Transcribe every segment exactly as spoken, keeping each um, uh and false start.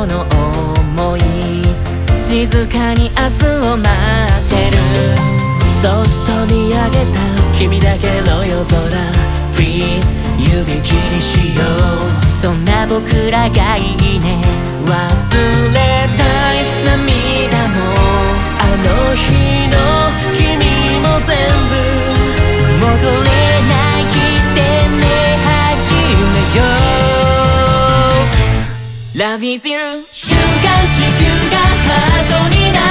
頃の想い、静かに明日を待ってる。そっと見上げた君だけの夜空 Please 指切りしよう。そんな僕らがいいね。忘れたい涙もあの日の君も全部戻れないキスでね始めよう。 Love is you 瞬間地球がハートになった。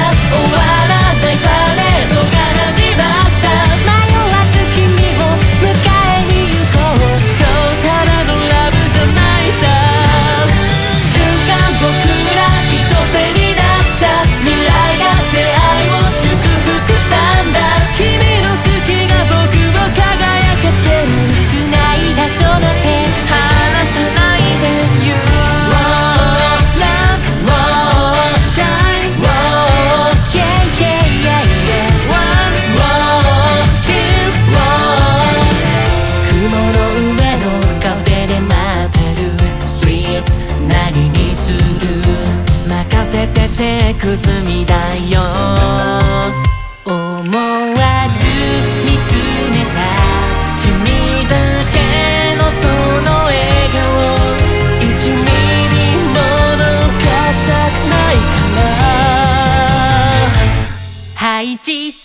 終わらないパレードが始まった。迷わず君を迎えに行こう。そうただのラブじゃないさ。瞬間僕ら一つになった。未来が出会いを祝福したんだ。君の好きが僕を輝かせる。繋いだその手離さないで You Love Love Shine Whoa Yeah yeah yeah yeah One more kiss Whoa 雲の上のカフェで待ってる。スイーツ何にする？任せてチェック済みだよ。思わず見つめた君だけのその笑顔、いちミリも逃したくないから。配置